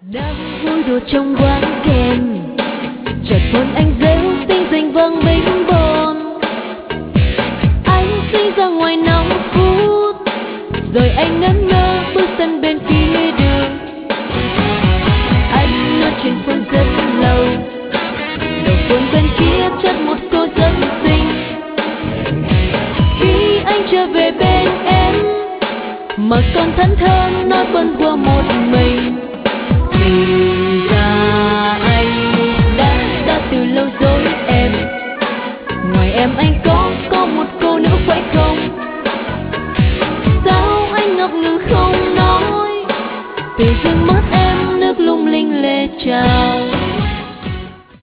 Đang vui đùa trong quán kem, chợt hôn anh rêu xinh xinh vang bĩnh bồn. Anh sinh ra ngoài 5 phút, rồi anh ngẩn ngơ bước sân bên phía đường. Anh nói chuyện phone rất lâu, đầu phone bên kia chất một cô rất xinh. Khi anh trở về bên em, mà còn thẫn thờ nói bâng quơ một mình. Thì ra anh đã từ lâu dối em. Ngoài em anh có một cô nữa phải không? Sao anh ngập ngừng không nói? Từ rừng mắt em nước lung linh lệ trào.